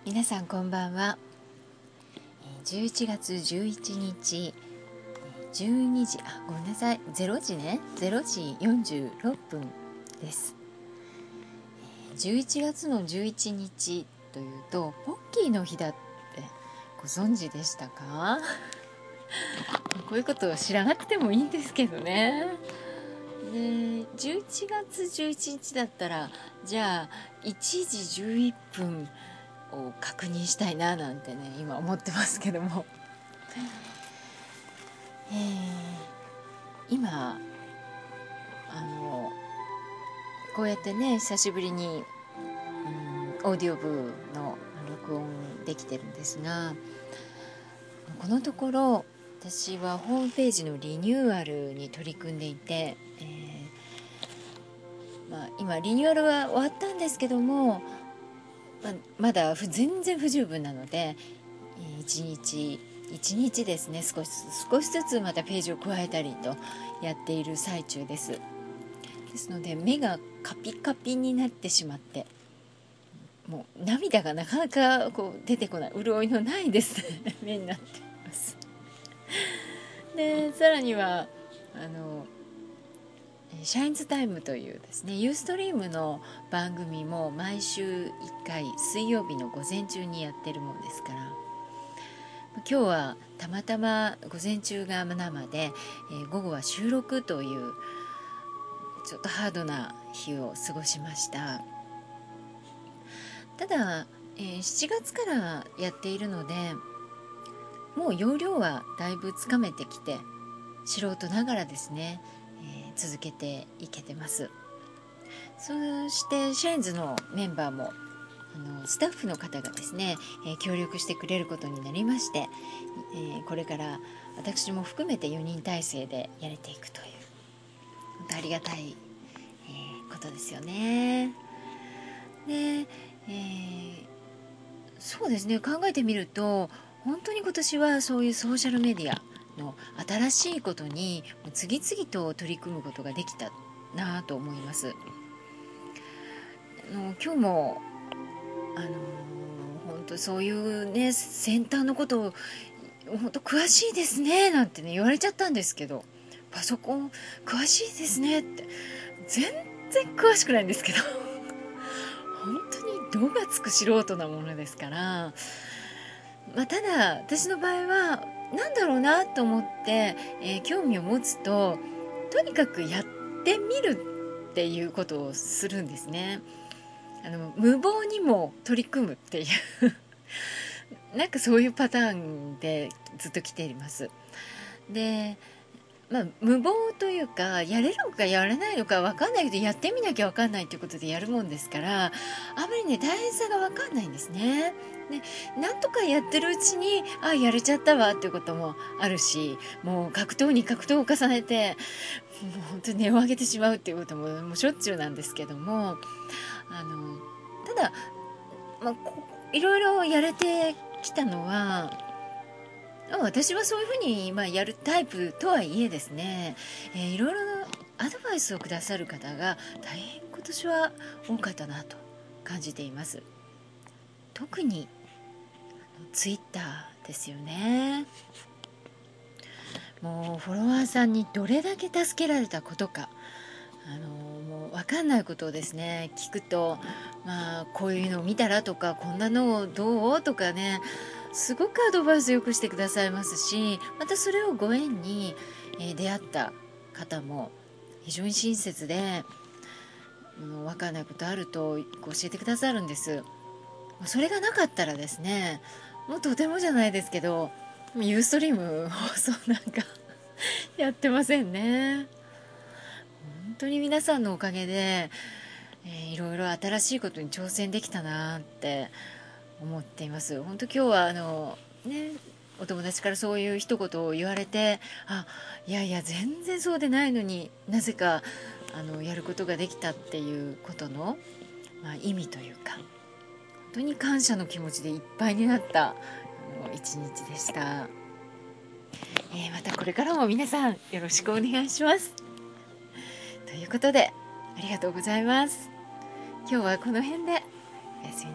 皆さんこんばんは。11月11日12時ごめんなさい0時ね0時46分です。11月の11日というとポッキーの日だってご存知でしたか？こういうことを知らなくてもいいんですけどね。で11月11日だったらじゃあ1時11分を確認したいななんてね今思ってますけども、今こうやってね久しぶりに、オーディオブの録音できてるんですが、このところ私はホームページのリニューアルに取り組んでいて、今リニューアルは終わったんですけども、まだ全然不十分なので、1日ですね少しずつまたページを加えたりとやっている最中です。ですので目がカピカピになってしまって、もう涙がなかなか出てこない、潤いのないですね目になっています。でさらにはシャインズタイムというですねユーストリームの番組も毎週1回水曜日の午前中にやってるもんですから、今日はたまたま午前中が生で、午後は収録というちょっとハードな日を過ごしました。ただ、7月からやっているのでもう要領はだいぶつかめてきて素人ながらですね、続けていけてます。そしてシャインズのメンバーもスタッフの方がですね、協力してくれることになりまして、これから私も含めて4人体制でやれていくという本当ありがたい、ことですよね。で、そうですね、考えてみると本当に今年はそういうソーシャルメディアの新しいことに次々と取り組むことができたなと思います。今日も本当そういうね先端のことを本当詳しいですねなんてね言われちゃったんですけど、パソコン詳しいですねって全然詳しくないんですけど本当に度がつく素人なものですから、ただ私の場合は何だろうなと思って、興味を持つととにかくやってみるっていうことをするんですね。無謀にも取り組むっていうなんかそういうパターンでずっと来ています。で無謀というかやれるのかやれないのか分かんないけどやってみなきゃ分かんないということでやるもんですから、あまりね大変さが分かんないんですね。でなんとかやってるうちにやれちゃったわっていうこともあるし、もう格闘に格闘を重ねてもう本当に値を上げてしまうっていうこともしょっちゅうなんですけども、ただ、いろいろやれてきたのは私はそういうふうに、やるタイプとはいえですね、いろいろなアドバイスをくださる方が大変今年は多かったなと感じています。特にツイッターですよね。もうフォロワーさんにどれだけ助けられたことか、もう分かんないことをですね聞くと、こういうのを見たらとかこんなのどうとかねすごくアドバイスよくしてくださいますし、またそれをご縁に、出会った方も非常に親切で、分かんないことあると教えてくださるんです。それがなかったらですねもうとてもじゃないですけどユーストリーム放送なんかやってませんね。本当に皆さんのおかげで、いろいろ新しいことに挑戦できたなって思っています。本当今日はお友達からそういう一言を言われて、いやいや全然そうでないのになぜかやることができたっていうことの、意味というか本当に感謝の気持ちでいっぱいになった一日でした。またこれからも皆さんよろしくお願いします。ということでありがとうございます。今日はこの辺でおやすみなさい。